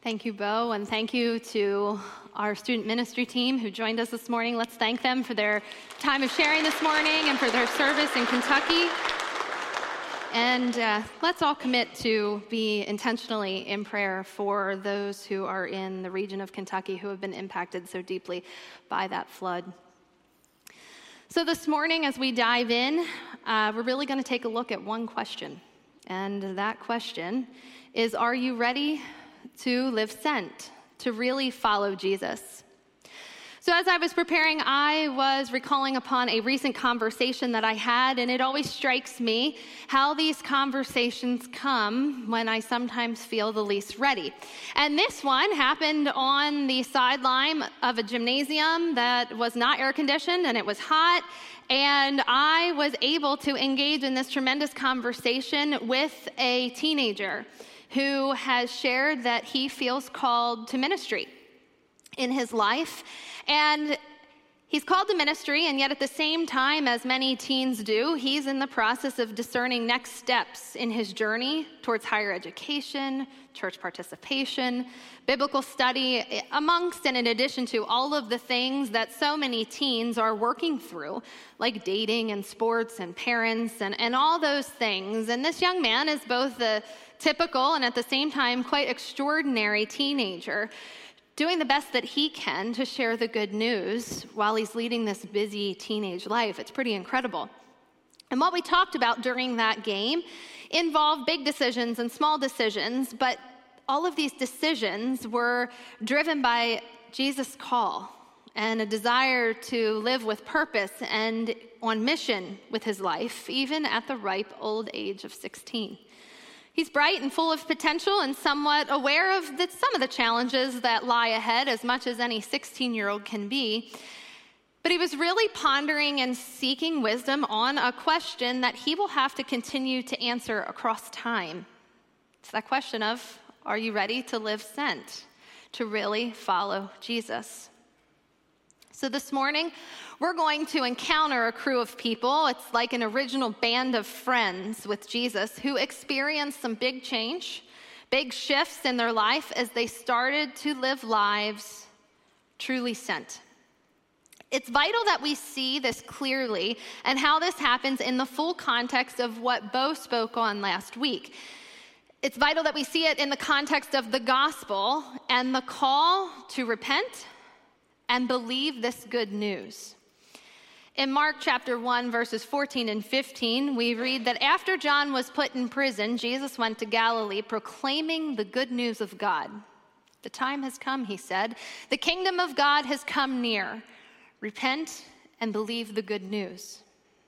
Thank you, Bo, and thank you to our student ministry team who joined us this morning. Let's thank them for their time of sharing this morning and for their service in Kentucky. And let's all commit to be intentionally in prayer for those who are in the region of Kentucky who have been impacted so deeply by that flood. So this morning, as we dive in, we're really going to take a look at one question. And that question is, are you ready to live sent, to really follow Jesus? So as I was preparing, I was recalling upon a recent conversation that I had, and it always strikes me how these conversations come when I sometimes feel the least ready. And this one happened on the sideline of a gymnasium that was not air conditioned, and it was hot. And I was able to engage in this tremendous conversation with a teenager who has shared that he feels called to ministry in his life. And he's called to ministry, and yet at the same time, as many teens do, he's in the process of discerning next steps in his journey towards higher education, church participation, biblical study, amongst and in addition to all of the things that so many teens are working through, like dating and sports and parents and all those things. And this young man is both the typical and at the same time quite extraordinary teenager, doing the best that he can to share the good news while he's leading this busy teenage life. It's pretty incredible. And what we talked about during that game involved big decisions and small decisions, but all of these decisions were driven by Jesus' call and a desire to live with purpose and on mission with his life, even at the ripe old age of 16. He's bright and full of potential and somewhat aware of some of the challenges that lie ahead, as much as any 16-year-old can be. But he was really pondering and seeking wisdom on a question that he will have to continue to answer across time. It's that question of, are you ready to live sent, to really follow Jesus? So this morning, we're going to encounter a crew of people. It's like an original band of friends with Jesus who experienced some big change, big shifts in their life as they started to live lives truly sent. It's vital that we see this clearly and how this happens in the full context of what Bo spoke on last week. It's vital that we see it in the context of the gospel and the call to repent and believe this good news. In Mark chapter 1, verses 14 and 15, we read that after John was put in prison, Jesus went to Galilee proclaiming the good news of God. The time has come, he said. The kingdom of God has come near. Repent and believe the good news.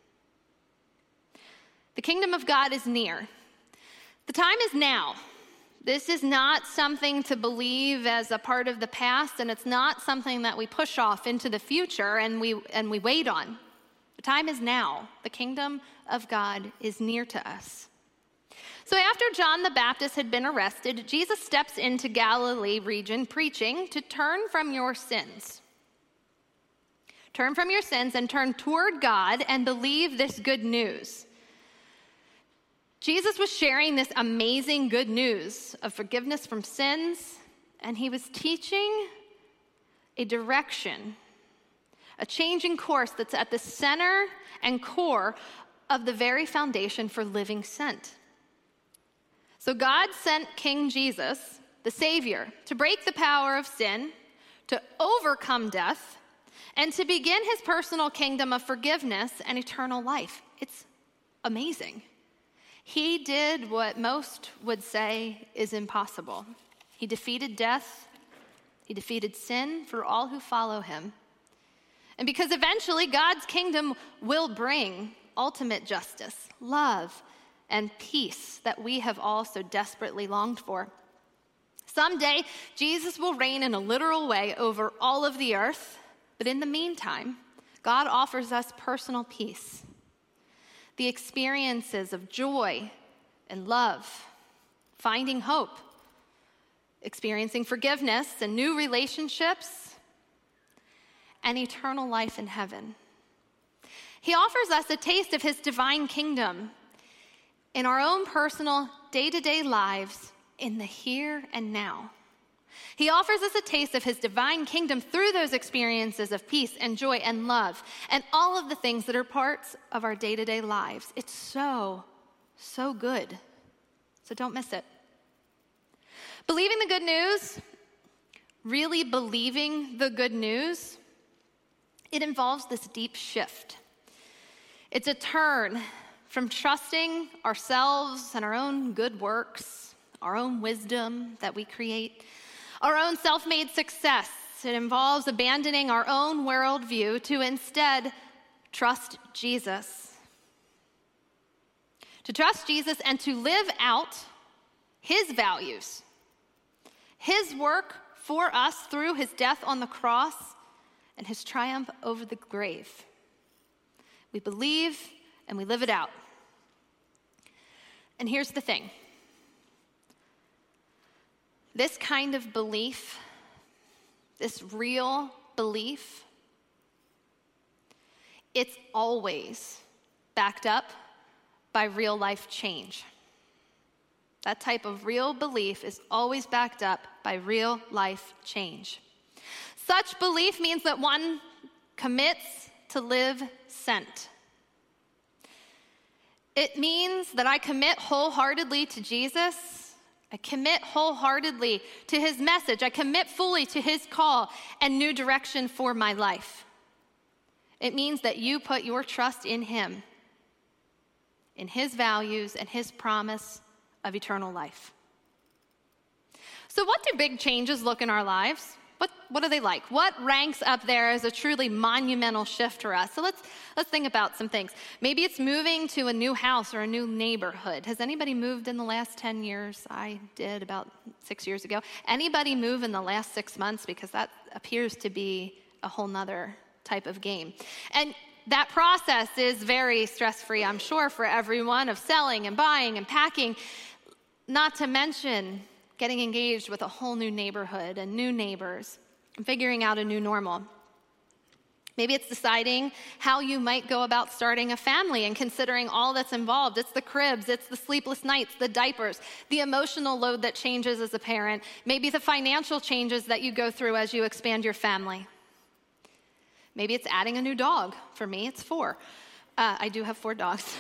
The kingdom of God is near. The time is now. This is not something to believe as a part of the past, and it's not something that we push off into the future and we wait on. The time is now. The kingdom of God is near to us. So after John the Baptist had been arrested, Jesus steps into Galilee region preaching to turn from your sins. Turn from your sins and turn toward God and believe this good news. Jesus was sharing this amazing good news of forgiveness from sins, and he was teaching a direction, a changing course that's at the center and core of the very foundation for living sent. So God sent King Jesus, the Savior, to break the power of sin, to overcome death, and to begin his personal kingdom of forgiveness and eternal life. It's amazing. He did what most would say is impossible. He defeated death. He defeated sin for all who follow him. And because eventually God's kingdom will bring ultimate justice, love, and peace that we have all so desperately longed for. Someday, Jesus will reign in a literal way over all of the earth, but in the meantime, God offers us personal peace. The experiences of joy and love, finding hope, experiencing forgiveness and new relationships, and eternal life in heaven. He offers us a taste of his divine kingdom in our own personal day-to-day lives in the here and now. He offers us a taste of his divine kingdom through those experiences of peace and joy and love and all of the things that are parts of our day-to-day lives. It's so, so good. So don't miss it. Believing the good news, really believing the good news, it involves this deep shift. It's a turn from trusting ourselves and our own good works, our own wisdom that we create, our own self-made success. It involves abandoning our own worldview to instead trust Jesus. To trust Jesus and to live out his values, his work for us through his death on the cross and his triumph over the grave. We believe and we live it out. And here's the thing. This kind of belief, this real belief, it's always backed up by real life change. That type of real belief is always backed up by real life change. Such belief means that one commits to live sent. It means that I commit wholeheartedly to Jesus. I commit wholeheartedly to his message. I commit fully to his call and new direction for my life. It means that you put your trust in him, in his values and his promise of eternal life. So what do big changes look in our lives? What are they like? What ranks up there as a truly monumental shift for us? So let's think about some things. Maybe it's moving to a new house or a new neighborhood. Has anybody moved in the last 10 years? I did about 6 years ago. Anybody move in the last 6 months? Because that appears to be a whole nother type of game. And that process is very stress-free, I'm sure, for everyone, of selling and buying and packing, not to mention getting engaged with a whole new neighborhood and new neighbors and figuring out a new normal. Maybe it's deciding how you might go about starting a family and considering all that's involved. It's the cribs, it's the sleepless nights, the diapers, the emotional load that changes as a parent, maybe the financial changes that you go through as you expand your family. Maybe it's adding a new dog. For me, it's 4. I do have 4 dogs.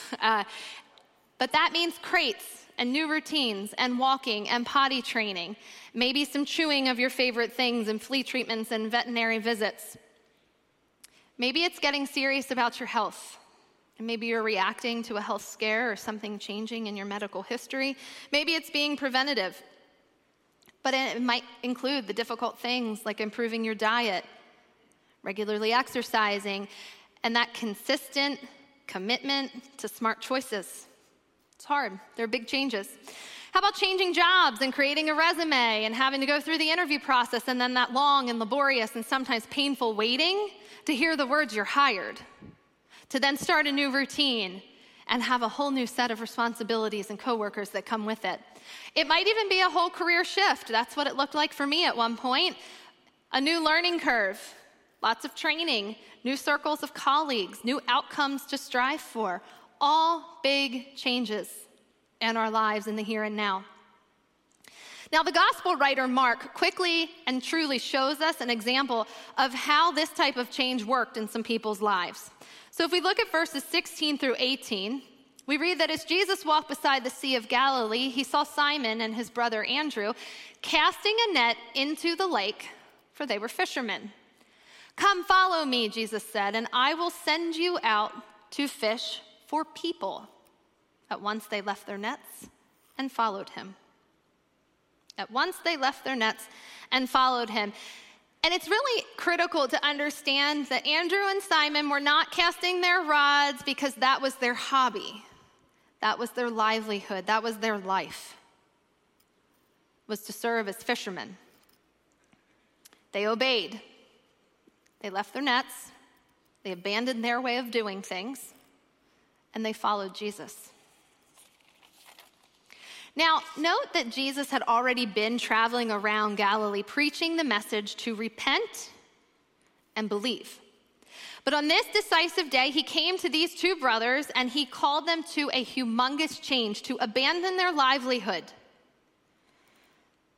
But that means crates and new routines and walking and potty training. Maybe some chewing of your favorite things and flea treatments and veterinary visits. Maybe it's getting serious about your health. And maybe you're reacting to a health scare or something changing in your medical history. Maybe it's being preventative. But it might include the difficult things like improving your diet, regularly exercising, and that consistent commitment to smart choices. It's hard. They're big changes. How about changing jobs and creating a resume and having to go through the interview process and then that long and laborious and sometimes painful waiting to hear the words you're hired, to then start a new routine and have a whole new set of responsibilities and coworkers that come with it. It might even be a whole career shift. That's what it looked like for me at one point. A new learning curve, lots of training, new circles of colleagues, new outcomes to strive for. All big changes in our lives in the here and now. Now, the gospel writer Mark quickly and truly shows us an example of how this type of change worked in some people's lives. So if we look at verses 16 through 18, we read that as Jesus walked beside the Sea of Galilee, he saw Simon and his brother Andrew casting a net into the lake, for they were fishermen. "Come, follow me," Jesus said, "and I will send you out to fish for people." At once they left their nets and followed him. At once they left their nets and followed him. And it's really critical to understand that Andrew and Simon were not casting their rods because that was their hobby. That was their livelihood. That was their life, was to serve as fishermen. They obeyed. They left their nets. They abandoned their way of doing things. And they followed Jesus. Now, note that Jesus had already been traveling around Galilee preaching the message to repent and believe. But on this decisive day, he came to these 2 brothers and he called them to a humongous change, to abandon their livelihood,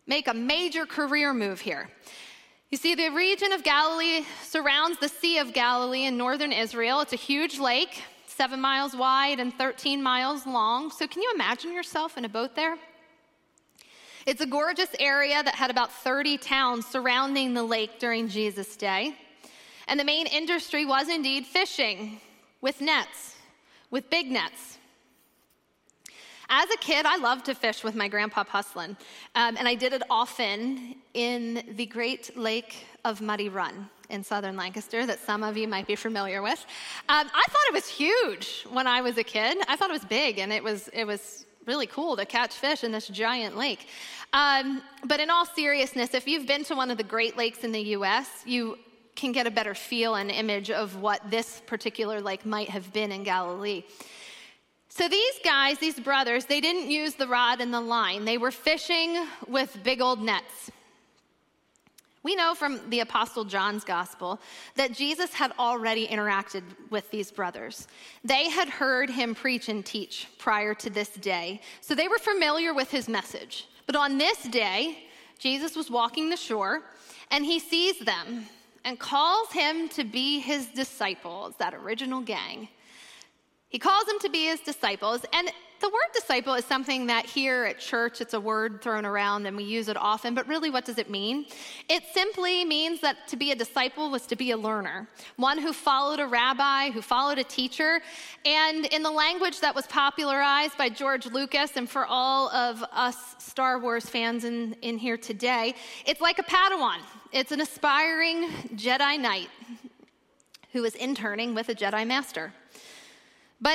make a major career move here. You see, the region of Galilee surrounds the Sea of Galilee in northern Israel. It's a huge lake, 7 miles wide and 13 miles long. So can you imagine yourself in a boat there? It's a gorgeous area that had about 30 towns surrounding the lake during Jesus' day. And the main industry was indeed fishing with nets, with big nets. As a kid, I loved to fish with my grandpa Puslin, and I did it often in the Great Lake of Muddy Run in southern Lancaster that some of you might be familiar with. I thought it was huge when I was a kid. I thought it was big, and it was really cool to catch fish in this giant lake. But in all seriousness, if you've been to one of the Great Lakes in the U.S., you can get a better feel and image of what this particular lake might have been in Galilee. So these guys, these brothers, they didn't use the rod and the line. They were fishing with big old nets. We know from the Apostle John's gospel that Jesus had already interacted with these brothers. They had heard him preach and teach prior to this day, so they were familiar with his message. But on this day, Jesus was walking the shore, and he sees them and calls him to be his disciples, that original gang. He calls them to be his disciples, and the word disciple is something that here at church, it's a word thrown around and we use it often, but really what does it mean? It simply means that to be a disciple was to be a learner, one who followed a rabbi, who followed a teacher, and in the language that was popularized by George Lucas, and for all of us Star Wars fans in here today, it's like a Padawan. It's an aspiring Jedi Knight who is interning with a Jedi Master. But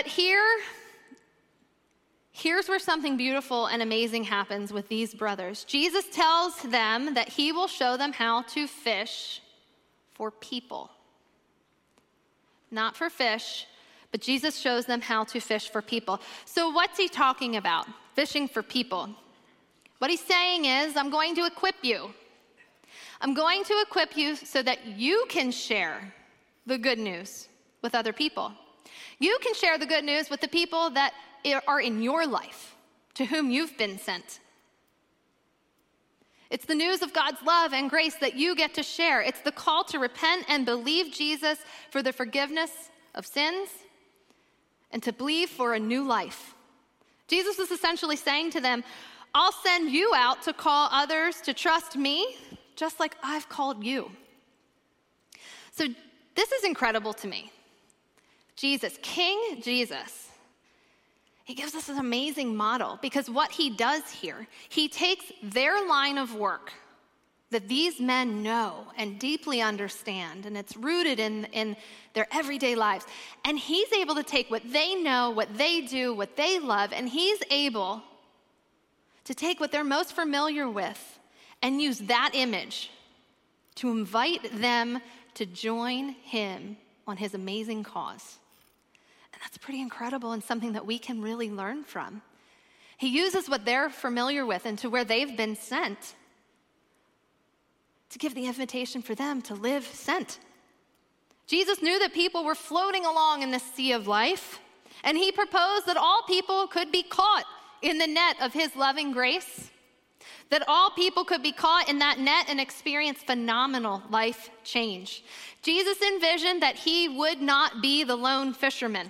here's where something beautiful and amazing happens with these brothers. Jesus tells them that he will show them how to fish for people. Not for fish, but Jesus shows them how to fish for people. So what's he talking about? Fishing for people. What he's saying is, I'm going to equip you. I'm going to equip you so that you can share the good news with other people. You can share the good news with the people that are in your life, to whom you've been sent. It's the news of God's love and grace that you get to share. It's the call to repent and believe Jesus for the forgiveness of sins and to believe for a new life. Jesus was essentially saying to them, I'll send you out to call others to trust me, just like I've called you. So this is incredible to me. Jesus, King Jesus, he gives us an amazing model because what he does here, he takes their line of work that these men know and deeply understand, and it's rooted in their everyday lives, and he's able to take what they know, what they do, what they love, and he's able to take what they're most familiar with and use that image to invite them to join him on his amazing cause. And that's pretty incredible and something that we can really learn from. He uses what they're familiar with and to where they've been sent to give the invitation for them to live sent. Jesus knew that people were floating along in the sea of life, and he proposed that all people could be caught in the net of his loving grace, that all people could be caught in that net and experience phenomenal life change. Jesus envisioned that he would not be the lone fisherman.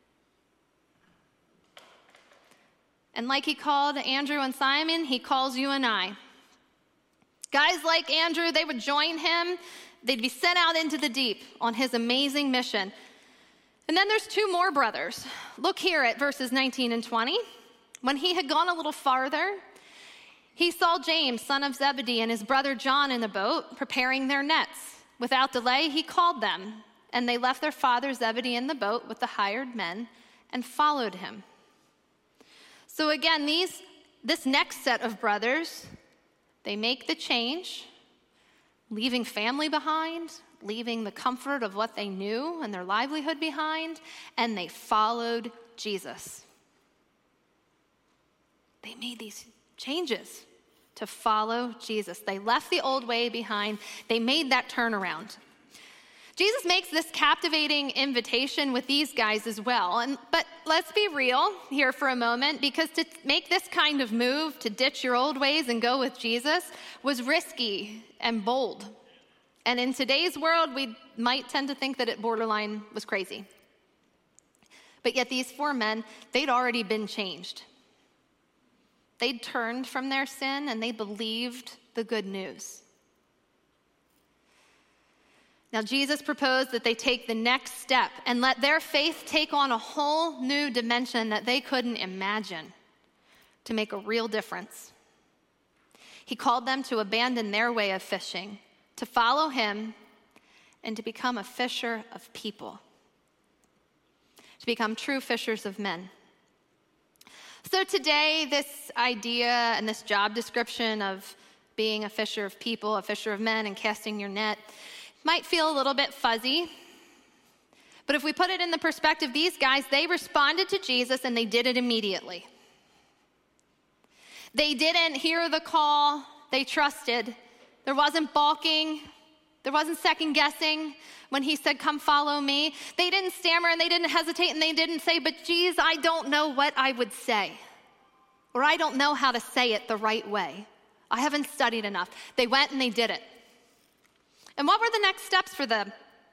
And like he called Andrew and Simon, he calls you and I. Guys like Andrew, they would join him. They'd be sent out into the deep on his amazing mission. And then there's two more brothers. Look here at verses 19 and 20. When he had gone a little farther, he saw James, son of Zebedee, and his brother John in the boat, preparing their nets. Without delay, he called them, and they left their father Zebedee in the boat with the hired men and followed him. So again, this next set of brothers, they make the change, leaving family behind, leaving the comfort of what they knew and their livelihood behind, and they followed Jesus. They made these changes to follow Jesus. They left the old way behind. They made that turnaround. Jesus makes this captivating invitation with these guys as well. But let's be real here for a moment, because to make this kind of move, to ditch your old ways and go with Jesus, was risky and bold. And in today's world, we might tend to think that it borderline was crazy. But yet these 4 men, they'd already been changed. They'd turned from their sin and they believed the good news. Now, Jesus proposed that they take the next step and let their faith take on a whole new dimension that they couldn't imagine, to make a real difference. He called them to abandon their way of fishing, to follow him, and to become a fisher of people, to become true fishers of men. So today, this idea and this job description of being a fisher of people, a fisher of men, and casting your net might feel a little bit fuzzy. But if we put it in the perspective, these guys, they responded to Jesus and they did it immediately. They didn't hear the call, they trusted. There wasn't balking, there wasn't second guessing when he said, "Come follow me." They didn't stammer and they didn't hesitate and they didn't say, "But geez, I don't know what I would say." Or "I don't know how to say it the right way. I haven't studied enough." They went and they did it. And what were the next steps for them?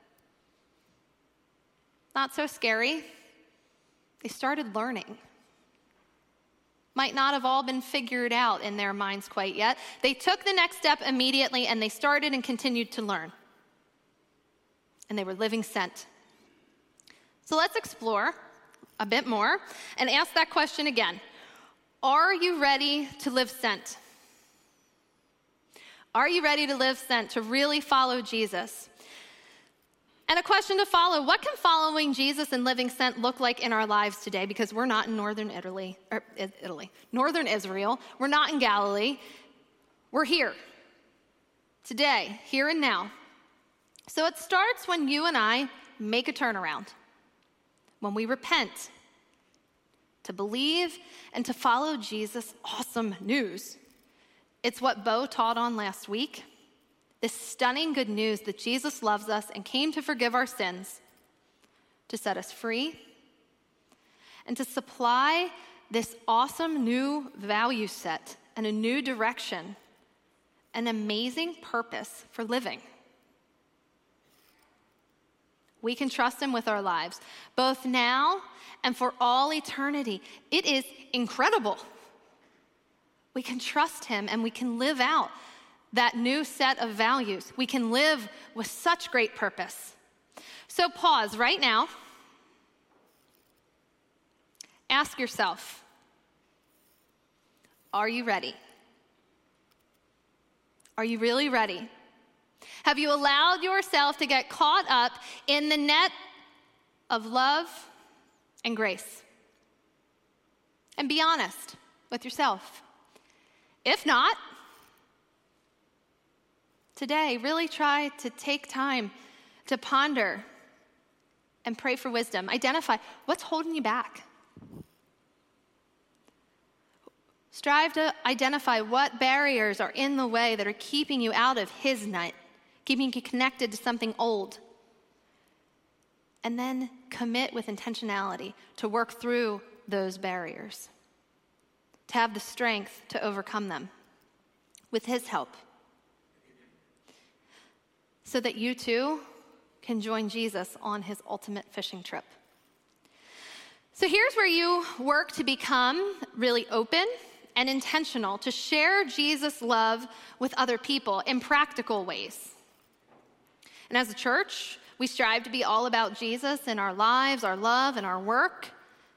Not so scary. They started learning. Might not have all been figured out in their minds quite yet. They took the next step immediately and they started and continued to learn. And they were living sent. So let's explore a bit more and ask that question again. Are you ready to live sent? Are you ready to live sent, to really follow Jesus? And a question to follow, what can following Jesus and living sent look like in our lives today? Because we're not in northern Israel. We're not in Galilee. We're here, today, here and now. So it starts when you and I make a turnaround, when we repent, to believe and to follow Jesus' awesome news. It's what Bo taught on last week. This stunning good news that Jesus loves us and came to forgive our sins, to set us free, and to supply this awesome new value set and a new direction, an amazing purpose for living. We can trust him with our lives, both now and for all eternity. It is incredible. We can trust him and we can live out that new set of values. We can live with such great purpose. So pause right now. Ask yourself, are you ready? Are you really ready? Have you allowed yourself to get caught up in the net of love and grace? And be honest with yourself. If not, today, really try to take time to ponder and pray for wisdom. Identify what's holding you back. Strive to identify what barriers are in the way that are keeping you out of his net, keeping you connected to something old. And then commit with intentionality to work through those barriers, to have the strength to overcome them with his help, so that you too can join Jesus on his ultimate fishing trip. So here's where you work to become really open and intentional to share Jesus' love with other people in practical ways. And as a church, we strive to be all about Jesus in our lives, our love, and our work.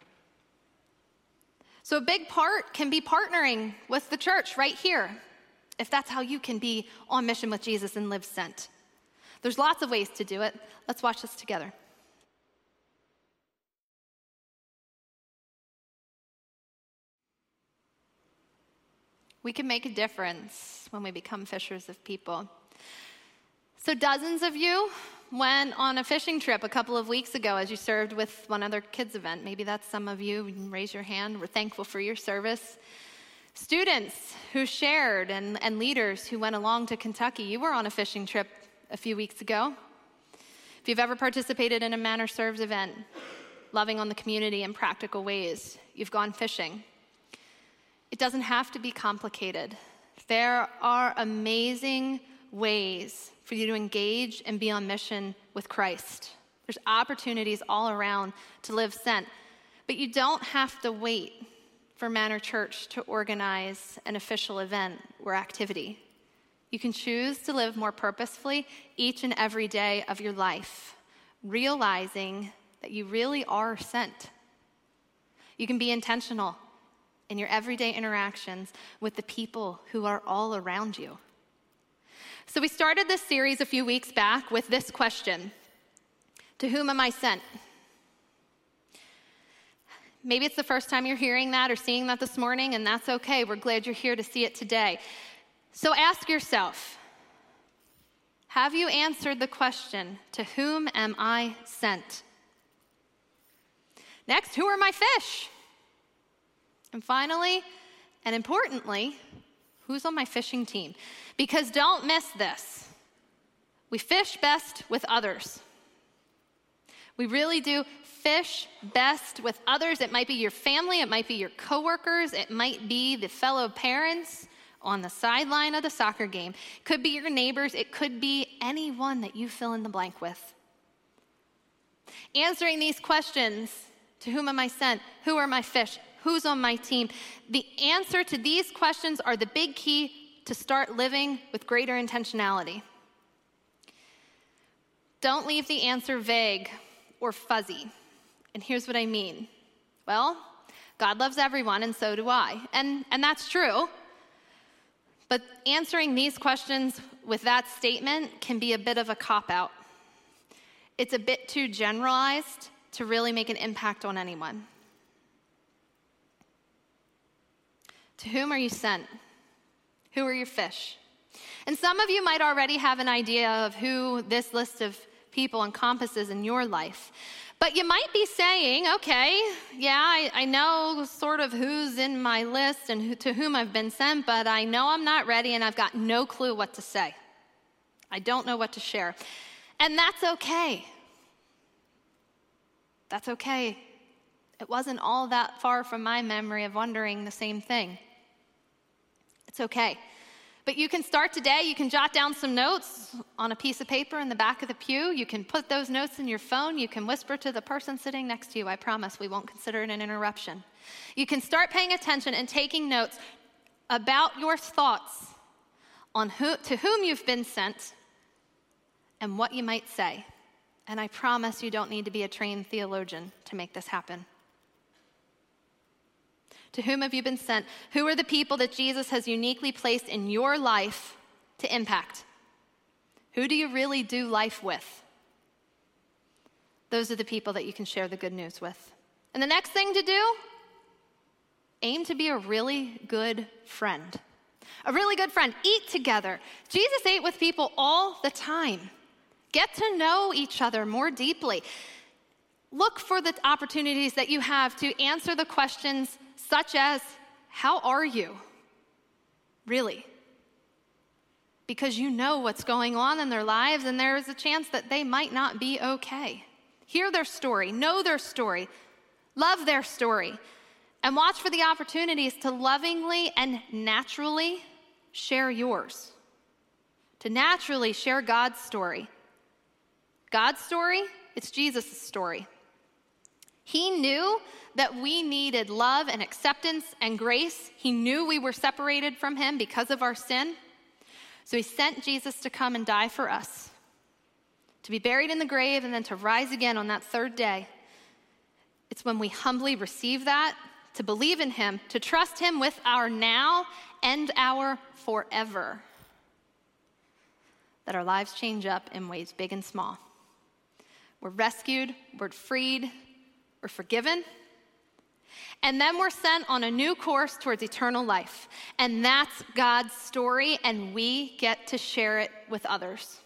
So a big part can be partnering with the church right here, if that's how you can be on mission with Jesus and live sent. There's lots of ways to do it. Let's watch this together. We can make a difference when we become fishers of people. So dozens of you went on a fishing trip a couple of weeks ago as you served with one other kids event. Maybe that's some of you. You can raise your hand. We're thankful for your service. Students who shared and leaders who went along to Kentucky. You were on a fishing trip a few weeks ago. If you've ever participated in a Manor Serves event, loving on the community in practical ways, you've gone fishing. It doesn't have to be complicated. There are amazing ways for you to engage and be on mission with Christ. There's opportunities all around to live sent, but you don't have to wait for Manor Church to organize an official event or activity. You can choose to live more purposefully each and every day of your life, realizing that you really are sent. You can be intentional in your everyday interactions with the people who are all around you. So we started this series a few weeks back with this question: to whom am I sent? Maybe it's the first time you're hearing that or seeing that this morning, and that's okay. We're glad you're here to see it today. So ask yourself, have you answered the question, to whom am I sent? Next, who are my fish? And finally, and importantly, who's on my fishing team? Because don't miss this. We fish best with others. We really do fish best with others. It might be your family, it might be your coworkers, it might be the fellow parents on the sideline of the soccer game. It could be your neighbors, it could be anyone that you fill in the blank with. Answering these questions, to whom am I sent? Who are my fish? Who's on my team? The answer to these questions are the big key to start living with greater intentionality. Don't leave the answer vague or fuzzy. And here's what I mean. Well, God loves everyone, and so do I. And that's true. But answering these questions with that statement can be a bit of a cop-out. It's a bit too generalized to really make an impact on anyone. To whom are you sent? Who are your fish? And some of you might already have an idea of who this list of people encompasses in your life. But you might be saying, okay, yeah, I know sort of who's in my list and to whom I've been sent, but I know I'm not ready and I've got no clue what to say. I don't know what to share. And that's okay. That's okay. It wasn't all that far from my memory of wondering the same thing. It's okay. But you can start today. You can jot down some notes on a piece of paper in the back of the pew. You can put those notes in your phone. You can whisper to the person sitting next to you. I promise we won't consider it an interruption. You can start paying attention and taking notes about your thoughts on to whom you've been sent and what you might say. And I promise you don't need to be a trained theologian to make this happen. To whom have you been sent? Who are the people that Jesus has uniquely placed in your life to impact? Who do you really do life with? Those are the people that you can share the good news with. And the next thing to do, aim to be a really good friend. A really good friend. Eat together. Jesus ate with people all the time. Get to know each other more deeply. Look for the opportunities that you have to answer the questions such as, how are you? Really? Because you know what's going on in their lives, and there is a chance that they might not be okay. Hear their story, know their story, love their story, and watch for the opportunities to lovingly and naturally share yours. To naturally share God's story. God's story, it's Jesus' story. He knew that we needed love and acceptance and grace. He knew we were separated from him because of our sin. So he sent Jesus to come and die for us, to be buried in the grave and then to rise again on that third day. It's when we humbly receive that, to believe in him, to trust him with our now and our forever, that our lives change up in ways big and small. We're rescued, we're freed, we're forgiven, and then we're sent on a new course towards eternal life. And that's God's story, and we get to share it with others.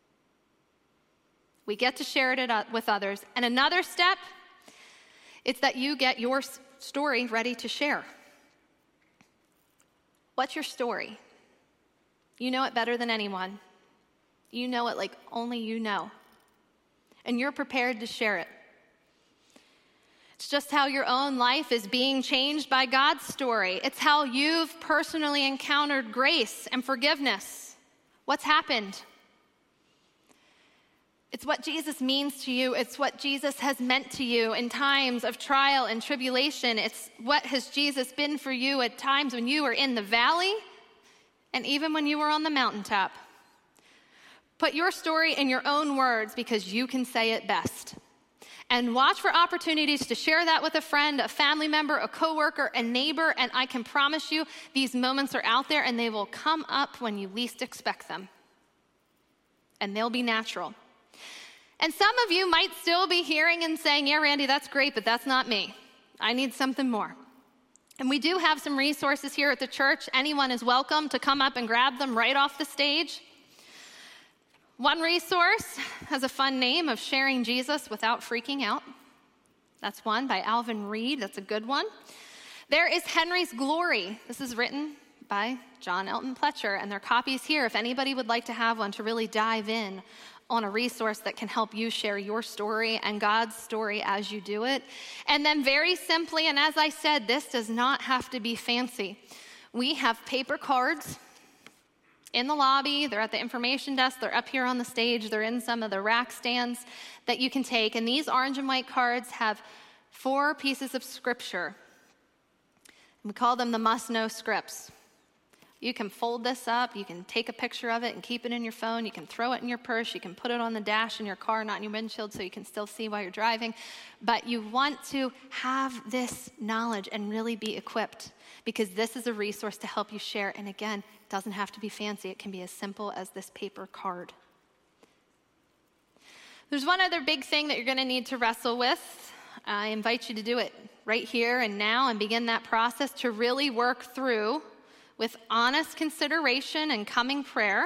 We get to share it with others. And another step, it's that you get your story ready to share. What's your story? You know it better than anyone. You know it like only you know. and you're prepared to share it. It's just how your own life is being changed by God's story. It's how you've personally encountered grace and forgiveness. What's happened? It's what Jesus means to you. It's what Jesus has meant to you in times of trial and tribulation. It's what has Jesus been for you at times when you were in the valley and even when you were on the mountaintop. Put your story in your own words because you can say it best. And watch for opportunities to share that with a friend, a family member, a coworker, a neighbor, and I can promise you these moments are out there and they will come up when you least expect them. And they'll be natural. And some of you might still be hearing and saying, yeah, Randy, that's great, but that's not me. I need something more. And we do have some resources here at the church. Anyone is welcome to come up and grab them right off the stage. One resource has a fun name of Sharing Jesus Without Freaking Out. That's one by Alvin Reed. That's a good one. There is Henry's Glory. This is written by John Elton Pletcher, and there are copies here if anybody would like to have one to really dive in on a resource that can help you share your story and God's story as you do it. And then very simply, and as I said, this does not have to be fancy. We have paper cards in the lobby, they're at the information desk, they're up here on the stage, they're in some of the rack stands that you can take. And these orange and white cards have 4 pieces of scripture. We call them the must-know scripts. You can fold this up, you can take a picture of it and keep it in your phone, you can throw it in your purse, you can put it on the dash in your car, not in your windshield so you can still see while you're driving. But you want to have this knowledge and really be equipped because this is a resource to help you share. And again, it doesn't have to be fancy. It can be as simple as this paper card. There's one other big thing that you're going to need to wrestle with. I invite you to do it right here and now and begin that process to really work through with honest consideration and coming prayer,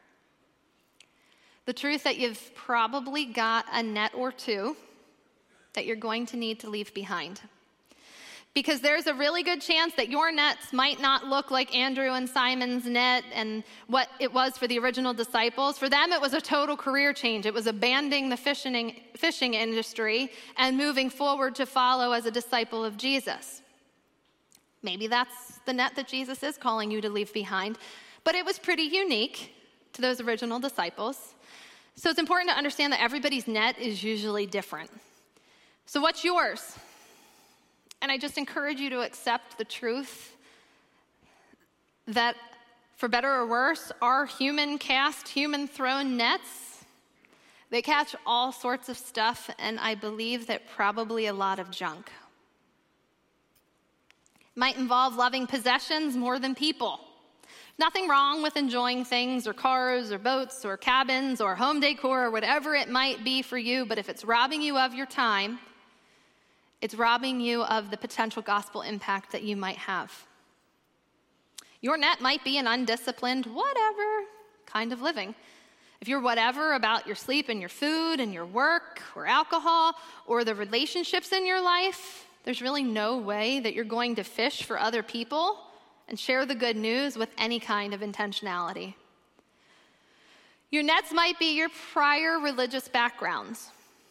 the truth that you've probably got a net or 2 that you're going to need to leave behind. Because there's a really good chance that your nets might not look like Andrew and Simon's net and what it was for the original disciples. For them, it was a total career change. It was abandoning the fishing industry and moving forward to follow as a disciple of Jesus. Maybe that's the net that Jesus is calling you to leave behind, but it was pretty unique to those original disciples. So it's important to understand that everybody's net is usually different. So what's yours? And I just encourage you to accept the truth that for better or worse, our human cast, human thrown nets, they catch all sorts of stuff, and I believe that probably a lot of junk. Might involve loving possessions more than people. Nothing wrong with enjoying things or cars or boats or cabins or home decor or whatever it might be for you, but if it's robbing you of your time, it's robbing you of the potential gospel impact that you might have. Your net might be an undisciplined, whatever kind of living. If you're whatever about your sleep and your food and your work or alcohol or the relationships in your life, there's really no way that you're going to fish for other people and share the good news with any kind of intentionality. Your nets might be your prior religious backgrounds.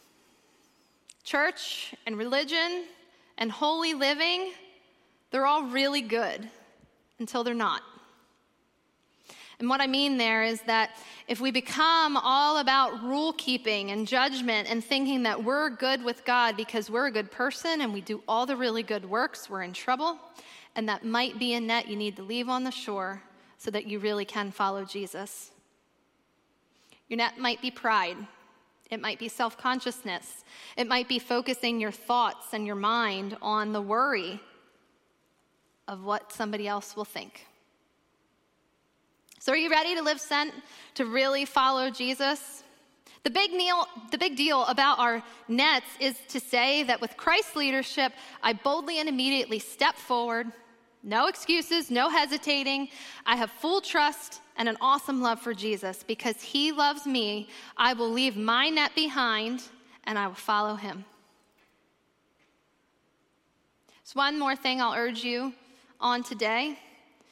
Church and religion and holy living, they're all really good until they're not. And what I mean there is that if we become all about rule keeping and judgment and thinking that we're good with God because we're a good person and we do all the really good works, we're in trouble. And that might be a net you need to leave on the shore so that you really can follow Jesus. Your net might be pride. It might be self-consciousness. It might be focusing your thoughts and your mind on the worry of what somebody else will think. So are you ready to live sent, to really follow Jesus? The big deal about our nets is to say that with Christ's leadership, I boldly and immediately step forward. No excuses, no hesitating. I have full trust and an awesome love for Jesus. Because he loves me, I will leave my net behind and I will follow him. So one more thing I'll urge you on today.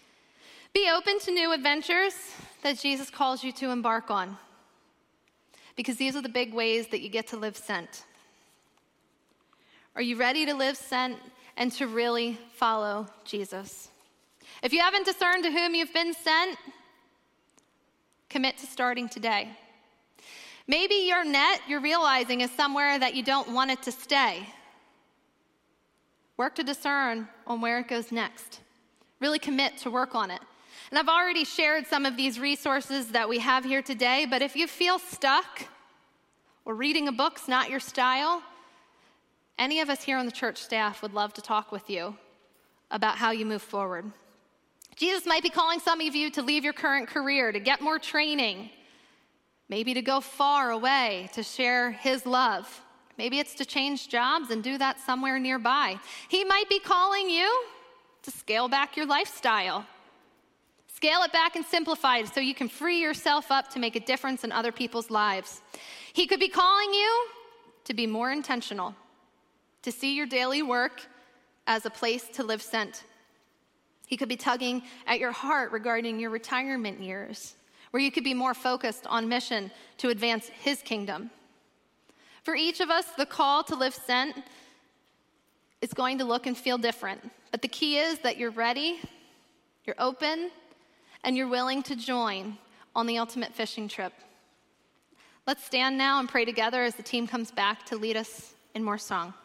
Be open to new adventures that Jesus calls you to embark on. because these are the big ways that you get to live sent. Are you ready to live sent and to really follow Jesus? If you haven't discerned to whom you've been sent, commit to starting today. Maybe your net, you're realizing, is somewhere that you don't want it to stay. Work to discern on where it goes next. Really commit to work on it. And I've already shared some of these resources that we have here today, but if you feel stuck or reading a book's not your style, any of us here on the church staff would love to talk with you about how you move forward. Jesus might be calling some of you to leave your current career, to get more training, maybe to go far away to share his love. Maybe it's to change jobs and do that somewhere nearby. He might be calling you to scale back your lifestyle. Scale it back and simplify it so you can free yourself up to make a difference in other people's lives. He could be calling you to be more intentional, to see your daily work as a place to live sent. He could be tugging at your heart regarding your retirement years, where you could be more focused on mission to advance his kingdom. For each of us, the call to live sent is going to look and feel different. But the key is that you're ready, you're open, and you're willing to join on the ultimate fishing trip. Let's stand now and pray together as the team comes back to lead us in more song.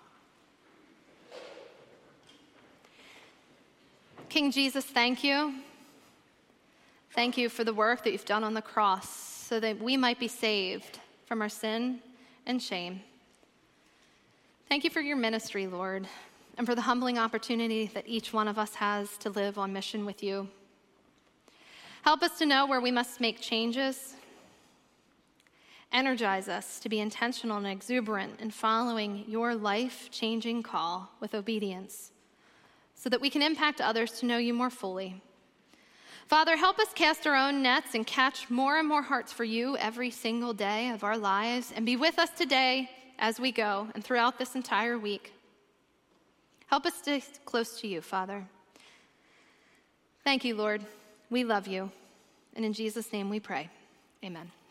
King Jesus, thank you. Thank you for the work that you've done on the cross so that we might be saved from our sin and shame. Thank you for your ministry, Lord, and for the humbling opportunity that each one of us has to live on mission with you. Help us to know where we must make changes. Energize us to be intentional and exuberant in following your life-changing call with obedience so that we can impact others to know you more fully. Father, help us cast our own nets and catch more and more hearts for you every single day of our lives, and be with us today as we go and throughout this entire week. Help us stay close to you, Father. Thank you, Lord. We love you. And in Jesus' name we pray. Amen.